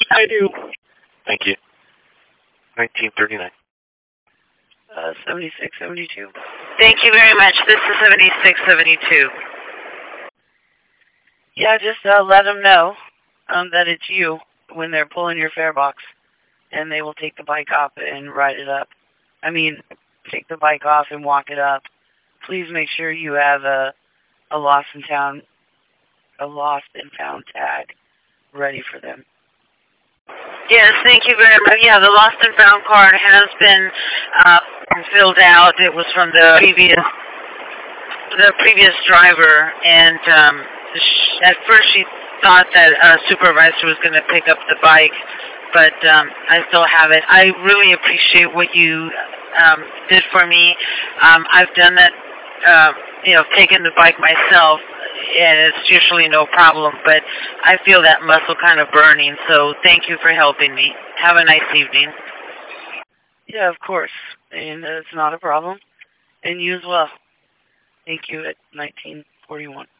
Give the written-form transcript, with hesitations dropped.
I do. Thank you. 1939. 7672. Thank you very much. This is 7672. Yeah, just let them know that it's you when they're pulling your fare box, and they will take the bike off and ride it up. I mean, take the bike off and walk it up. Please make sure you have a lost and found tag ready for them. Yes, thank you very much. Yeah, the lost and found card has been filled out. It was from the previous driver, and at first she thought that a supervisor was going to pick up the bike, but I still have it. I really appreciate what you did for me. I've done that, taken the bike myself, and it's usually no problem, but I feel that muscle kind of burning, so thank you for helping me. Have a nice evening. Yeah, of course, and it's not a problem, and you as well. Thank you at 1941.